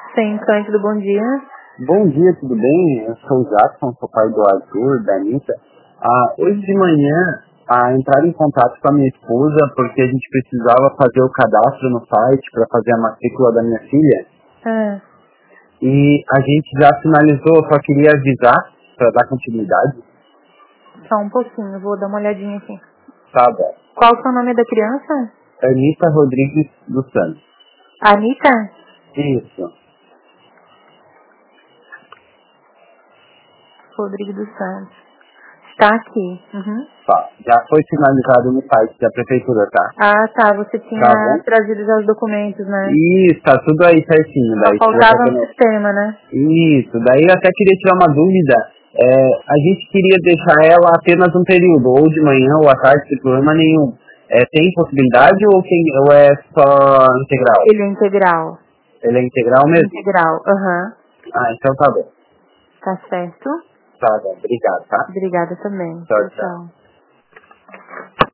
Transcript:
Sim, Cândido, bom dia. Bom dia, tudo bem? Eu sou o Jackson, sou pai do Arthur, da Anitta. Hoje de manhã, entraram em contato com a minha esposa porque a gente precisava fazer o cadastro no site para fazer a matrícula da minha filha. E a gente já finalizou, eu só queria avisar para dar continuidade. Só um pouquinho, vou dar uma olhadinha aqui. Tá bom. Qual que é o nome da criança? Anitta Rodrigues dos Santos. Anitta? Isso. Rodrigo dos Santos. Está aqui. Uhum. Tá. Já foi finalizado no site da prefeitura, tá? Ah, tá. Você tinha Tá bom. trazido já os documentos, né? Isso, tá tudo aí certinho. Só Daí faltava no sistema, né? Isso, daí eu até queria tirar uma dúvida. A gente queria deixar ela apenas um período, ou de manhã ou à tarde, sem problema nenhum. Tem possibilidade ou é só integral? Ele é integral. Ele é integral mesmo? Integral, aham. Então tá bom. Tá certo. Tá bom, obrigado, tá? Obrigada também. Tchau, Tchau, tchau. tchau.